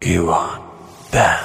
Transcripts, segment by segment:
ایوان بند.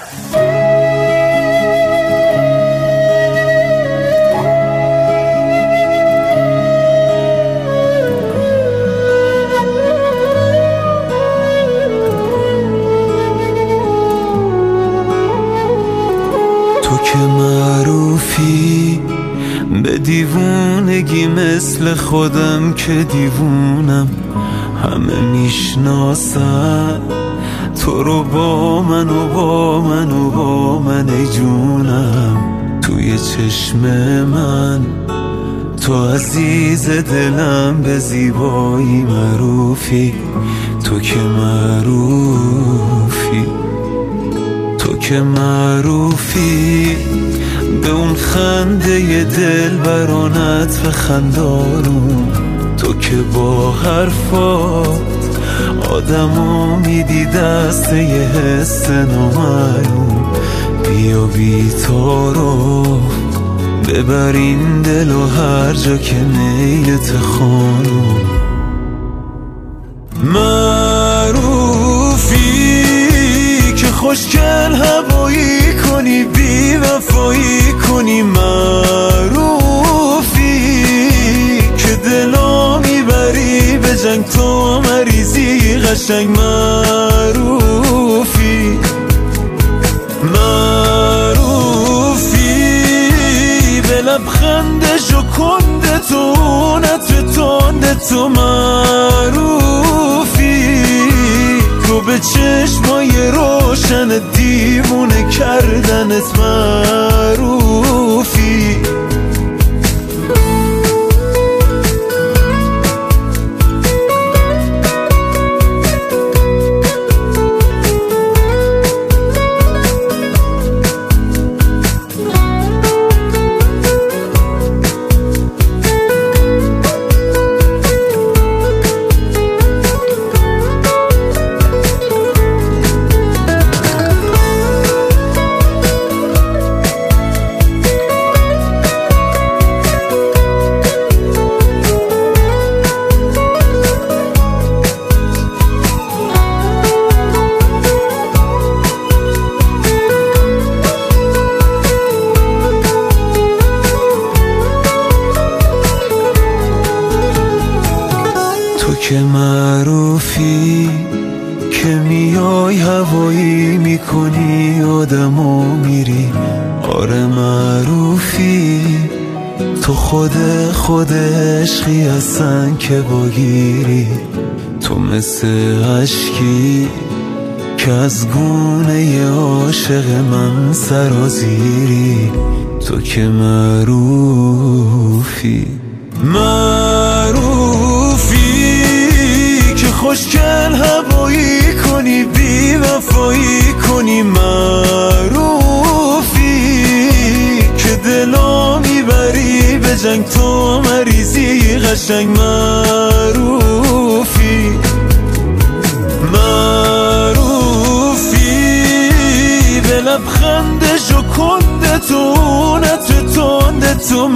تو که معروفی به دیوونگی مثل خودم که دیوونم، همه میشناسن تو رو با من و با من و با من ای جونم. توی چشم من تو عزیز دلم، به زیبایی معروفی. تو که معروفی، تو که معروفی به اون خنده دل برانت و خندارون. تو که با حرفات آدمو میدی دست یه حس نامعلوم. بیا بی تو رو ببر این دل و هر جا که میلت خانوم. معروفی که خوشگل هوایی کنی، بی وفایی کنی. معروفی که دلا میبری به جنگ، تو مریضی قشنگ. معروفی به لبخند ژوکنده تو، نطر تنده تو. معروفی تو به چشمای روشن دیوونه کردنت. معروفی که معروفی که میای هوایی میکنی آدمو میری. آره معروفی تو خود عشقی هستن که باگیری. تو مثل عشقی که از گونه عاشق من سرازیری. تو که معروفی که خوشگل هوایی کنی، بی وفایی کنی. معروفی که دلا میبری به جنگ، تو مریضی قشنگ. معروفی به لبخند ژوکنده تو، نطر تنده تو.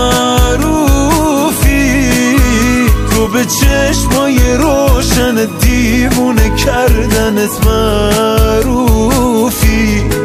معروفی تو به چشمای روشن دیوونه کردنت. معروفی